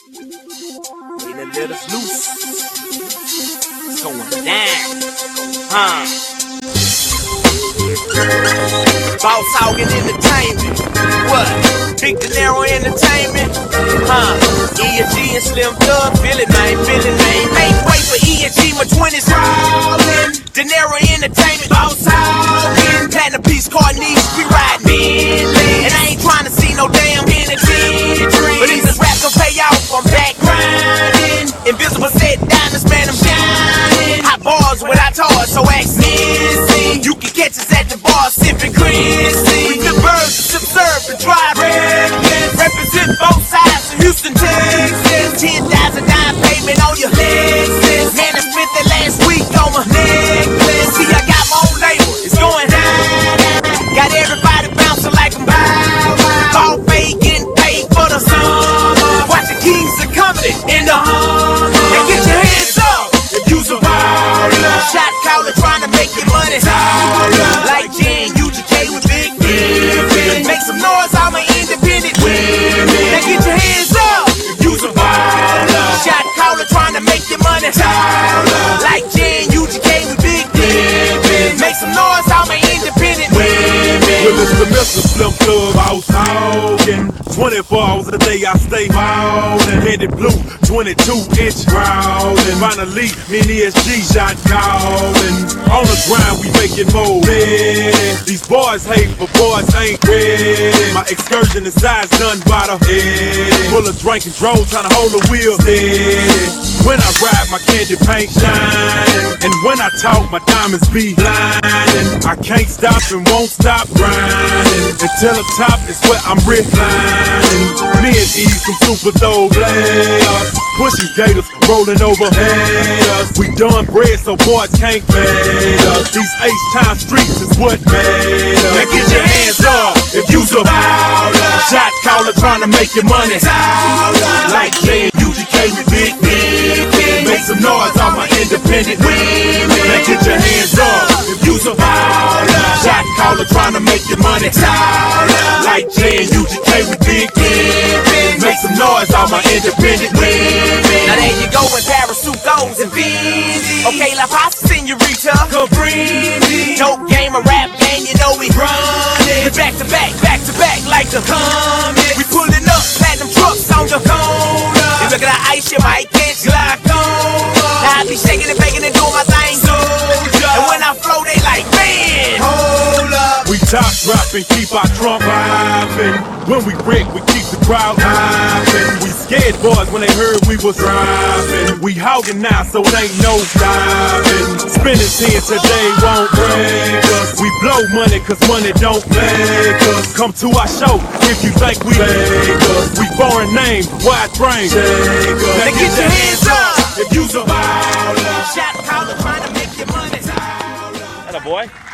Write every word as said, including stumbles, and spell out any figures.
When it let us loose, it's going down. Huh? Boss Hogan Entertainment. What? Big De Niro Entertainment. Huh? E and G and Slim Thug. Feel it, man. Feel it, man. Make way for E and G. My twenties rollin'. De Niro Entertainment. Boss Hogan. Platinum Peace Card niche. We ride Bentley. And I ain't trying to see no damn energy drink. But these raps gon' pay off. I'm back grinding. Invisible set diamonds, man. I'm shining. Hot bars without toys, so ask Missy. You can catch us at the bar sipping Chrissy. We the birds to serve and drive reckless. Represent both sides of Houston, Texas. Ten thousand down payment on your Lexus. Man, I spent that last week on my necklace. See, I got my own label, it's going down. Got everybody bouncing like I'm bow. Ball fade, getting paid for the summer. Watch the Kings of coming in the Hummer. Now get your hands up if you's a baller. Shot caller trying to make your money taller. Like J and U G K with big women. Make some noise, I'm an independent women. Now get your hands up if you's a baller. Shot caller trying to make your money taller. Like J and U G K with big women. Make some noise, I'm an independent women. Well, it's the Mister Slim Thug, Boss Hogan. twenty-four hours a day I stay ballin'. Headed blue, twenty-two inch growlin'. Finally, me and E S G shot callin'. On the grind, we making more ready. These boys hate, but boys ain't ready. My excursion inside done by the head. Full of drink and drove, tryna hold the wheel steady. When I ride, my candy paint shine. And when I talk, my diamonds be blindin'. I can't stop and won't stop grinding until the top is where I'm reclining. Me and E some super dope players, pushing gators, rolling over haters. We done bread so boys can't fade us. These H-Town streets is what made us. Now get your hands up if you's a baller. Shot caller trying to make your money taller. Like J and U G K with big big. Make some noise, I'm an independent women. Now get your hands up if you's a baller. Shot caller trying to make your money taller. Like J and U G K with big big. Make some noise, I'm an independent women. Now there you go in parachute goes and Fendi. Okay, La Pasta Senorita, Cabrini. Dope game, a rap game, you know we run it. Back to back, back to back like the Comets. We pulling up, platinum trucks on the corner. You look at the ice, you might catch glaucoma. Now I be shaking and baking and doing my thing, soldier. And when I flow, they like, man, hold up. We top dropping, keep our trunk popping. When we break, we keep the crowd hopping. We scared boys when they heard we was driving. We hogging now, so it ain't no stopping. Spending ten today won't break us. We blow money, cause money don't make us. Come to our show if you think we fake us. We foreign name, wide frame. Now get your